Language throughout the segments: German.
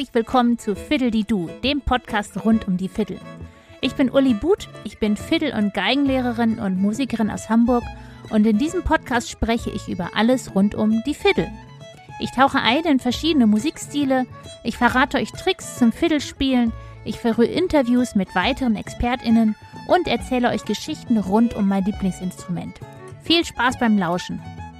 herzlich willkommen zu Fiddle-di-Doo, dem Podcast rund um die Fiddle. Ich bin Uli Buth, ich bin Fiddle- und Geigenlehrerin und Musikerin aus Hamburg und in diesem Podcast spreche ich über alles rund um die Fiddle. Ich tauche ein in verschiedene Musikstile, ich verrate euch Tricks zum Fiddlespielen, ich führe Interviews mit weiteren ExpertInnen und erzähle euch Geschichten rund um mein Lieblingsinstrument. Viel Spaß beim Lauschen!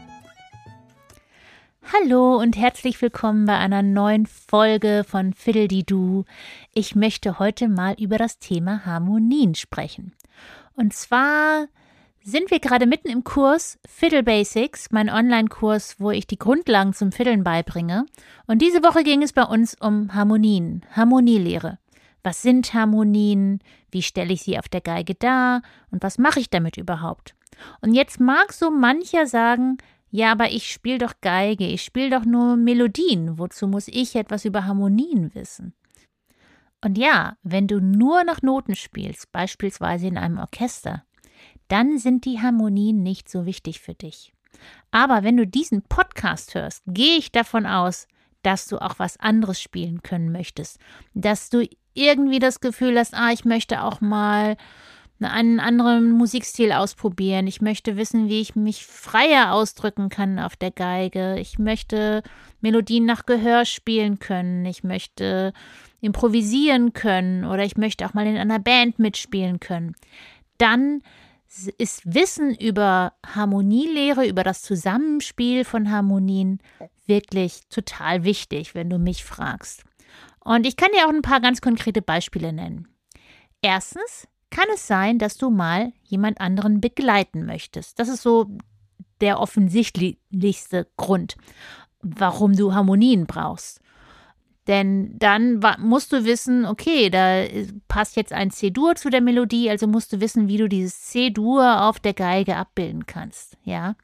Hallo und herzlich willkommen bei einer neuen Folge von Fiddle-di-Doo. Ich möchte heute mal über das Thema Harmonien sprechen. Und zwar sind wir gerade mitten im Kurs Fiddle Basics, mein Online-Kurs, wo ich die Grundlagen zum Fiddeln beibringe. Und diese Woche ging es bei uns um Harmonien, Harmonielehre. Was sind Harmonien? Wie stelle ich sie auf der Geige dar? Und was mache ich damit überhaupt? Und jetzt mag so mancher sagen, ja, aber ich spiele doch Geige, ich spiele doch nur Melodien. Wozu muss ich etwas über Harmonien wissen? Und ja, wenn du nur nach Noten spielst, beispielsweise in einem Orchester, dann sind die Harmonien nicht so wichtig für dich. Aber wenn du diesen Podcast hörst, gehe ich davon aus, dass du auch was anderes spielen können möchtest. Dass du irgendwie das Gefühl hast, ich möchte auch mal einen anderen Musikstil ausprobieren. Ich möchte wissen, wie ich mich freier ausdrücken kann auf der Geige. Ich möchte Melodien nach Gehör spielen können. Ich möchte improvisieren können oder ich möchte auch mal in einer Band mitspielen können. Dann ist Wissen über Harmonielehre, über das Zusammenspiel von Harmonien wirklich total wichtig, wenn du mich fragst. Und ich kann dir auch ein paar ganz konkrete Beispiele nennen. Erstens kann es sein, dass du mal jemand anderen begleiten möchtest. Das ist so der offensichtlichste Grund, warum du Harmonien brauchst. Denn dann musst du wissen, okay, da passt jetzt ein C-Dur zu der Melodie, also musst du wissen, wie du dieses C-Dur auf der Geige abbilden kannst, ja.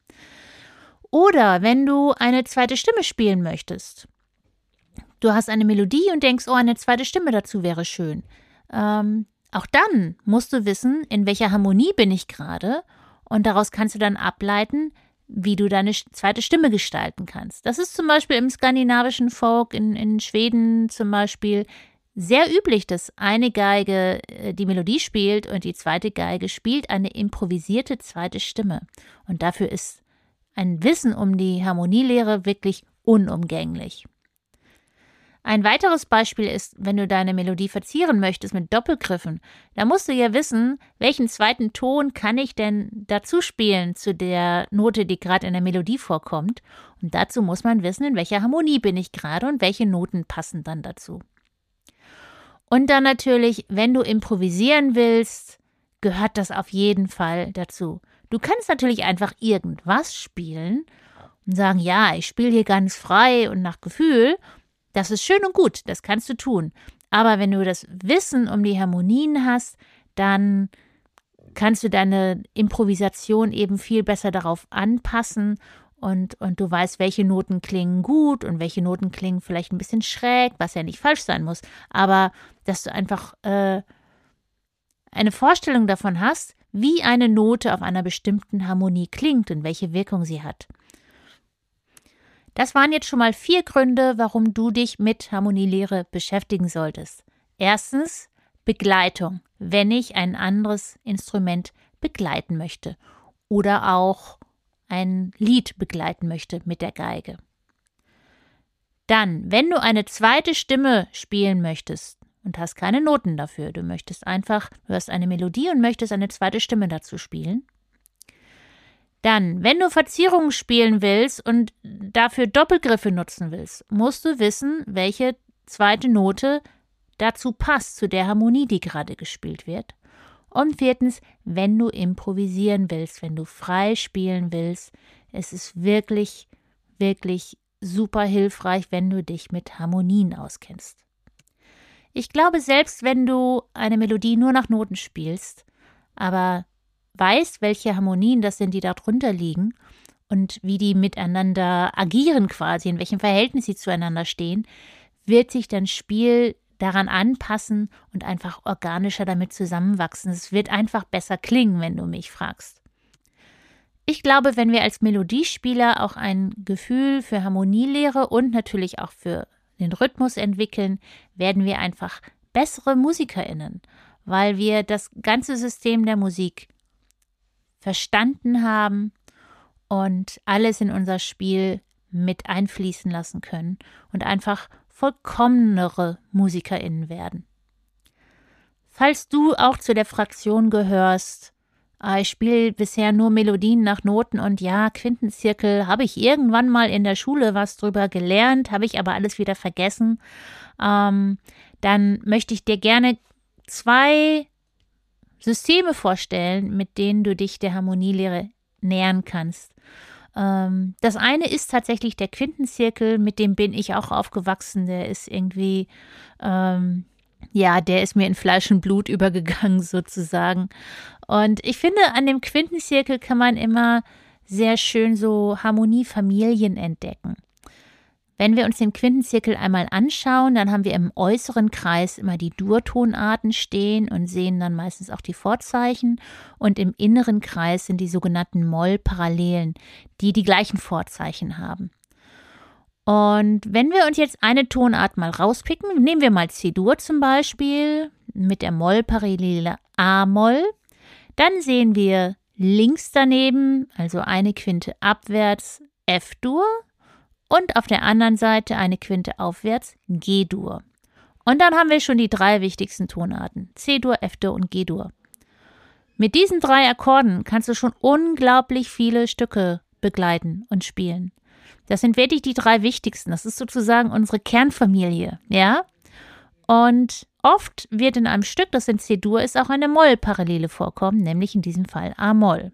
Oder wenn du eine zweite Stimme spielen möchtest. Du hast eine Melodie und denkst, eine zweite Stimme dazu wäre schön. Auch dann musst du wissen, in welcher Harmonie bin ich gerade und daraus kannst du dann ableiten, wie du deine zweite Stimme gestalten kannst. Das ist zum Beispiel im skandinavischen Folk, in Schweden zum Beispiel, sehr üblich, dass eine Geige die Melodie spielt und die zweite Geige spielt eine improvisierte zweite Stimme. Und dafür ist ein Wissen um die Harmonielehre wirklich unumgänglich. Ein weiteres Beispiel ist, wenn du deine Melodie verzieren möchtest mit Doppelgriffen, da musst du ja wissen, welchen zweiten Ton kann ich denn dazu spielen zu der Note, die gerade in der Melodie vorkommt. Und dazu muss man wissen, in welcher Harmonie bin ich gerade und welche Noten passen dann dazu. Und dann natürlich, wenn du improvisieren willst, gehört das auf jeden Fall dazu. Du kannst natürlich einfach irgendwas spielen und sagen, ja, ich spiele hier ganz frei und nach Gefühl. Das ist schön und gut, das kannst du tun. Aber wenn du das Wissen um die Harmonien hast, dann kannst du deine Improvisation eben viel besser darauf anpassen und du weißt, welche Noten klingen gut und welche Noten klingen vielleicht ein bisschen schräg, was ja nicht falsch sein muss, aber dass du einfach eine Vorstellung davon hast, wie eine Note auf einer bestimmten Harmonie klingt und welche Wirkung sie hat. Das waren jetzt schon mal 4 Gründe, warum du dich mit Harmonielehre beschäftigen solltest. Erstens, Begleitung, wenn ich ein anderes Instrument begleiten möchte oder auch ein Lied begleiten möchte mit der Geige. Dann, wenn du eine zweite Stimme spielen möchtest und hast keine Noten dafür, du hörst eine Melodie und möchtest eine zweite Stimme dazu spielen. Dann, wenn du Verzierungen spielen willst und dafür Doppelgriffe nutzen willst, musst du wissen, welche zweite Note dazu passt, zu der Harmonie, die gerade gespielt wird. Und 4, wenn du improvisieren willst, wenn du frei spielen willst, es ist wirklich, wirklich super hilfreich, wenn du dich mit Harmonien auskennst. Ich glaube, selbst wenn du eine Melodie nur nach Noten spielst, aber weißt, welche Harmonien das sind, die darunter liegen und wie die miteinander agieren quasi, in welchem Verhältnis sie zueinander stehen, wird sich dein Spiel daran anpassen und einfach organischer damit zusammenwachsen. Es wird einfach besser klingen, wenn du mich fragst. Ich glaube, wenn wir als Melodiespieler auch ein Gefühl für Harmonielehre und natürlich auch für den Rhythmus entwickeln, werden wir einfach bessere MusikerInnen, weil wir das ganze System der Musik verstanden haben und alles in unser Spiel mit einfließen lassen können und einfach vollkommenere MusikerInnen werden. Falls du auch zu der Fraktion gehörst, ich spiele bisher nur Melodien nach Noten und ja, Quintenzirkel, habe ich irgendwann mal in der Schule was drüber gelernt, habe ich aber alles wieder vergessen, dann möchte ich dir gerne 2 Systeme vorstellen, mit denen du dich der Harmonielehre nähern kannst. Das eine ist tatsächlich der Quintenzirkel, mit dem bin ich auch aufgewachsen, der ist irgendwie, der ist mir in Fleisch und Blut übergegangen sozusagen. Und ich finde, an dem Quintenzirkel kann man immer sehr schön so Harmoniefamilien entdecken. Wenn wir uns den Quintenzirkel einmal anschauen, dann haben wir im äußeren Kreis immer die Durtonarten stehen und sehen dann meistens auch die Vorzeichen. Und im inneren Kreis sind die sogenannten Mollparallelen, die die gleichen Vorzeichen haben. Und wenn wir uns jetzt eine Tonart mal rauspicken, nehmen wir mal C-Dur zum Beispiel mit der Mollparallele A-Moll, dann sehen wir links daneben, also eine Quinte abwärts, F-Dur und auf der anderen Seite eine Quinte aufwärts, G-Dur. Und dann haben wir schon die 3 wichtigsten Tonarten, C-Dur, F-Dur und G-Dur. Mit diesen 3 Akkorden kannst du schon unglaublich viele Stücke begleiten und spielen. Das sind wirklich die 3 wichtigsten. Das ist sozusagen unsere Kernfamilie, ja? Und oft wird in einem Stück, das in C-Dur ist, auch eine Mollparallele vorkommen, nämlich in diesem Fall A-Moll.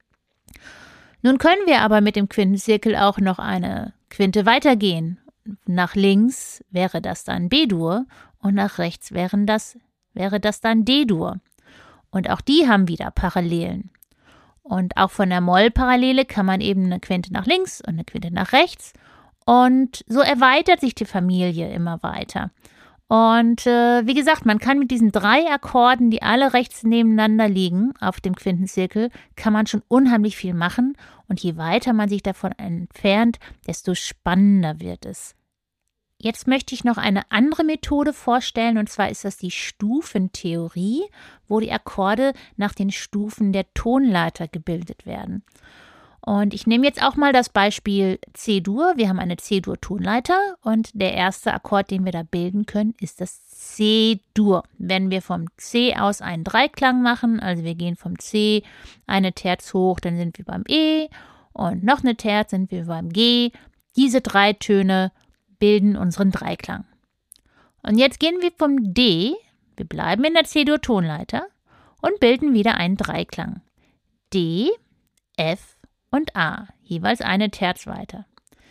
Nun können wir aber mit dem Quintenzirkel auch noch eine Quinte weitergehen. Nach links wäre das dann B-Dur und nach rechts wäre das dann D-Dur. Und auch die haben wieder Parallelen. Und auch von der Mollparallele kann man eben eine Quinte nach links und eine Quinte nach rechts. Und so erweitert sich die Familie immer weiter. Und wie gesagt, man kann mit diesen 3 Akkorden, die alle rechts nebeneinander liegen, auf dem Quintenzirkel, kann man schon unheimlich viel machen. Und je weiter man sich davon entfernt, desto spannender wird es. Jetzt möchte ich noch eine andere Methode vorstellen, und zwar ist das die Stufentheorie, wo die Akkorde nach den Stufen der Tonleiter gebildet werden. Und ich nehme jetzt auch mal das Beispiel C-Dur. Wir haben eine C-Dur-Tonleiter und der erste Akkord, den wir da bilden können, ist das C-Dur. Wenn wir vom C aus einen Dreiklang machen, also wir gehen vom C eine Terz hoch, dann sind wir beim E und noch eine Terz sind wir beim G. Diese 3 Töne bilden unseren Dreiklang. Und jetzt gehen wir vom D, wir bleiben in der C-Dur-Tonleiter und bilden wieder einen Dreiklang. D, F und A, jeweils eine Terz weiter.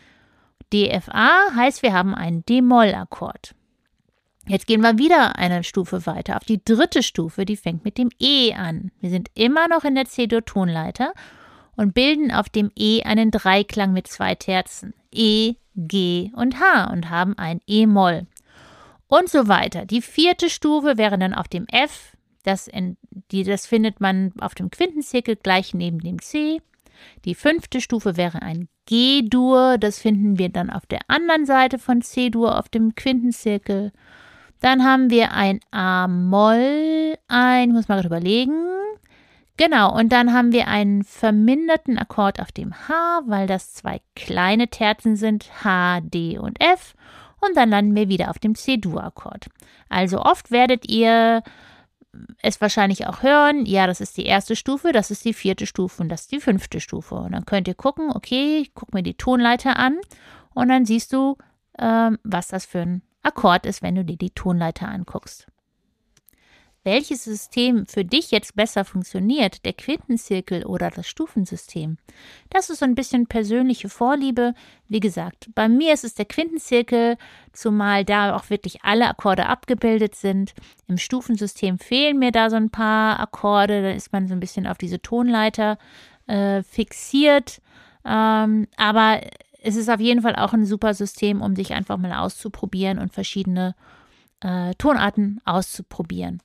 D-F-A heißt, wir haben einen D-Moll-Akkord. Jetzt gehen wir wieder eine Stufe weiter auf die 3. Stufe, die fängt mit dem E an. Wir sind immer noch in der C-Dur-Tonleiter und bilden auf dem E einen Dreiklang mit 2 Terzen. E, G und H und haben ein E-Moll. Und so weiter. Die 4. Stufe wäre dann auf dem F. Das findet man auf dem Quintenzirkel gleich neben dem C. Die 5. Stufe wäre ein G-Dur. Das finden wir dann auf der anderen Seite von C-Dur auf dem Quintenzirkel. Dann haben wir ein A-Moll. Ich muss mal überlegen. Genau, und dann haben wir einen verminderten Akkord auf dem H, weil das 2 kleine Terzen sind, H, D und F. Und dann landen wir wieder auf dem C-Dur-Akkord. Also oft werdet ihr es wahrscheinlich auch hören, ja, das ist die 1. Stufe, das ist die 4. Stufe und das ist die 5. Stufe. Und dann könnt ihr gucken, okay, ich gucke mir die Tonleiter an und dann siehst du, was das für ein Akkord ist, wenn du dir die Tonleiter anguckst. Welches System für dich jetzt besser funktioniert, der Quintenzirkel oder das Stufensystem? Das ist so ein bisschen persönliche Vorliebe. Wie gesagt, bei mir ist es der Quintenzirkel, zumal da auch wirklich alle Akkorde abgebildet sind. Im Stufensystem fehlen mir da so ein paar Akkorde, da ist man so ein bisschen auf diese Tonleiter fixiert. Aber es ist auf jeden Fall auch ein super System, um sich einfach mal auszuprobieren und verschiedene Tonarten auszuprobieren.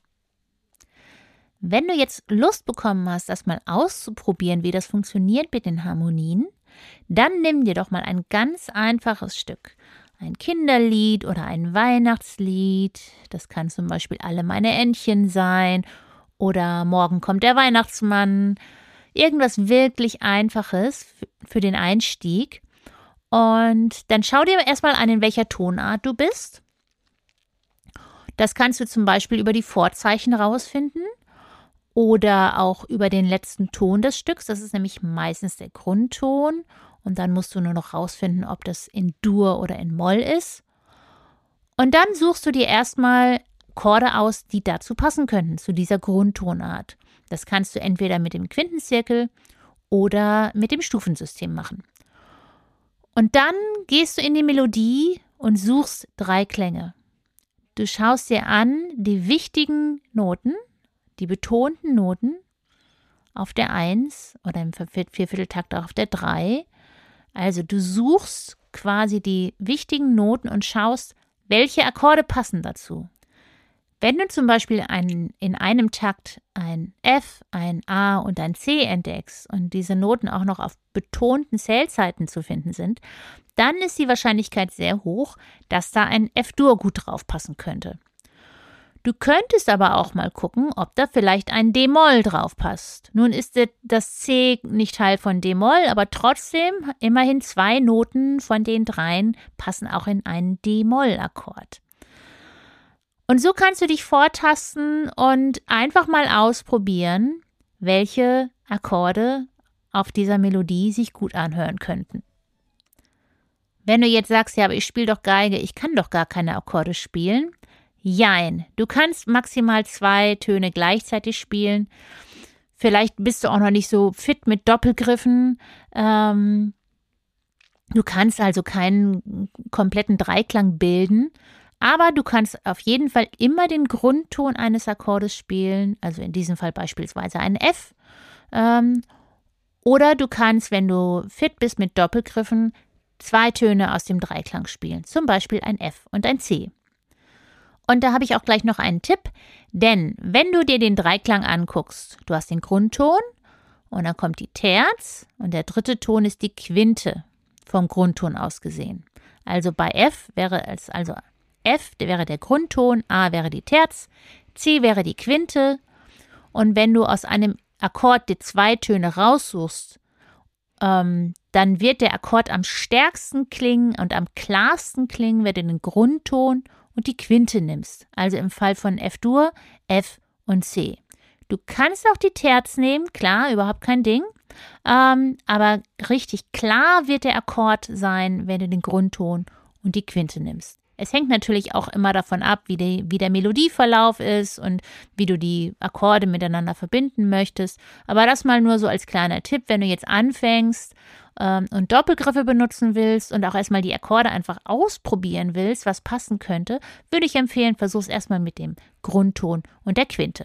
Wenn du jetzt Lust bekommen hast, das mal auszuprobieren, wie das funktioniert mit den Harmonien, dann nimm dir doch mal ein ganz einfaches Stück. ein Kinderlied oder ein Weihnachtslied. Das kann zum Beispiel Alle meine Entchen sein oder Morgen kommt der Weihnachtsmann. Irgendwas wirklich Einfaches für den Einstieg. Und dann schau dir erstmal an, in welcher Tonart du bist. Das kannst du zum Beispiel über die Vorzeichen rausfinden oder auch über den letzten Ton des Stücks. Das ist nämlich meistens der Grundton. Und dann musst du nur noch rausfinden, ob das in Dur oder in Moll ist. Und dann suchst du dir erstmal Akkorde aus, die dazu passen könnten, zu dieser Grundtonart. Das kannst du entweder mit dem Quintenzirkel oder mit dem Stufensystem machen. Und dann gehst du in die Melodie und suchst 3 Klänge. Du schaust dir an die wichtigen Noten, die betonten Noten auf der 1 oder im Viervierteltakt auch auf der 3. Also du suchst quasi die wichtigen Noten und schaust, welche Akkorde passen dazu. Wenn du zum Beispiel in einem Takt ein F, ein A und ein C entdeckst und diese Noten auch noch auf betonten Zählzeiten zu finden sind, dann ist die Wahrscheinlichkeit sehr hoch, dass da ein F-Dur gut drauf passen könnte. Du könntest aber auch mal gucken, ob da vielleicht ein D-Moll drauf passt. Nun ist das C nicht Teil von D-Moll, aber trotzdem immerhin 2 Noten von den 3 passen auch in einen D-Moll-Akkord. Und so kannst du dich vortasten und einfach mal ausprobieren, welche Akkorde auf dieser Melodie sich gut anhören könnten. Wenn du jetzt sagst, ja, aber ich spiele doch Geige, ich kann doch gar keine Akkorde spielen. Jein, du kannst maximal 2 Töne gleichzeitig spielen. Vielleicht bist du auch noch nicht so fit mit Doppelgriffen. Du kannst also keinen kompletten Dreiklang bilden. Aber du kannst auf jeden Fall immer den Grundton eines Akkordes spielen, also in diesem Fall beispielsweise ein F. Oder du kannst, wenn du fit bist mit Doppelgriffen, 2 Töne aus dem Dreiklang spielen, zum Beispiel ein F und ein C. Und da habe ich auch gleich noch einen Tipp, denn wenn du dir den Dreiklang anguckst, du hast den Grundton und dann kommt die Terz und der 3. Ton ist die Quinte vom Grundton aus gesehen. Also bei F wäre es also F wäre der Grundton, A wäre die Terz, C wäre die Quinte. Und wenn du aus einem Akkord die 2 Töne raussuchst, dann wird der Akkord am stärksten klingen und am klarsten klingen, wenn du den Grundton und die Quinte nimmst. Also im Fall von F-Dur, F und C. Du kannst auch die Terz nehmen, klar, überhaupt kein Ding. Aber richtig klar wird der Akkord sein, wenn du den Grundton und die Quinte nimmst. Es hängt natürlich auch immer davon ab, wie der Melodieverlauf ist und wie du die Akkorde miteinander verbinden möchtest. Aber das mal nur so als kleiner Tipp, wenn du jetzt anfängst und Doppelgriffe benutzen willst und auch erstmal die Akkorde einfach ausprobieren willst, was passen könnte, würde ich empfehlen, versuch es erstmal mit dem Grundton und der Quinte.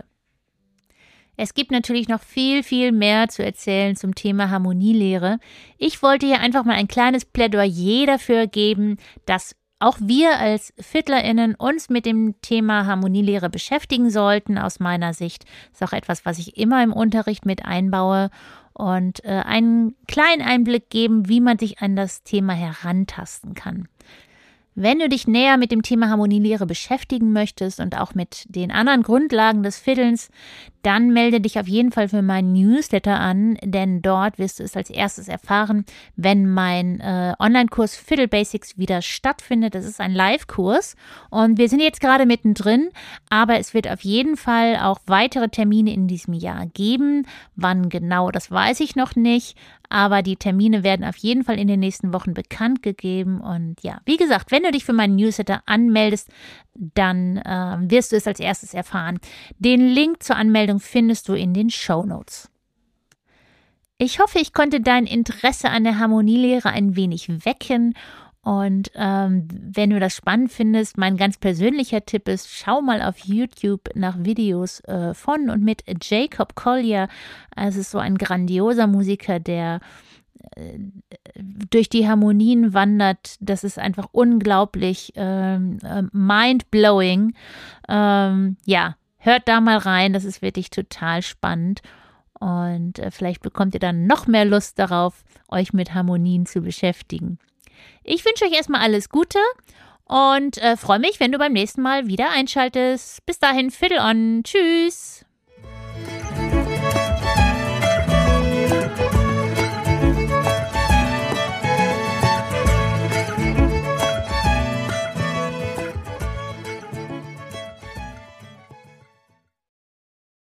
Es gibt natürlich noch viel, viel mehr zu erzählen zum Thema Harmonielehre. Ich wollte hier einfach mal ein kleines Plädoyer dafür geben, dass auch wir als FiddlerInnen uns mit dem Thema Harmonielehre beschäftigen sollten, aus meiner Sicht. Das ist auch etwas, was ich immer im Unterricht mit einbaue und einen kleinen Einblick geben, wie man sich an das Thema herantasten kann. Wenn du dich näher mit dem Thema Harmonielehre beschäftigen möchtest und auch mit den anderen Grundlagen des Fiddelns, dann melde dich auf jeden Fall für meinen Newsletter an, denn dort wirst du es als erstes erfahren, wenn mein Online-Kurs Fiddle Basics wieder stattfindet. Das ist ein Live-Kurs und wir sind jetzt gerade mittendrin, aber es wird auf jeden Fall auch weitere Termine in diesem Jahr geben. Wann genau, das weiß ich noch nicht, aber die Termine werden auf jeden Fall in den nächsten Wochen bekannt gegeben. Und ja, wie gesagt, wenn du dich für meinen Newsletter anmeldest, dann wirst du es als erstes erfahren. Den Link zur Anmeldung findest du in den Shownotes. Ich hoffe, ich konnte dein Interesse an der Harmonielehre ein wenig wecken. Und wenn du das spannend findest, mein ganz persönlicher Tipp ist, schau mal auf YouTube nach Videos von und mit Jacob Collier. Es ist so ein grandioser Musiker, der durch die Harmonien wandert. Das ist einfach unglaublich mind-blowing. Ja, hört da mal rein, das ist wirklich total spannend. Und vielleicht bekommt ihr dann noch mehr Lust darauf, euch mit Harmonien zu beschäftigen. Ich wünsche euch erstmal alles Gute und freue mich, wenn du beim nächsten Mal wieder einschaltest. Bis dahin, Fiddle on. Tschüss.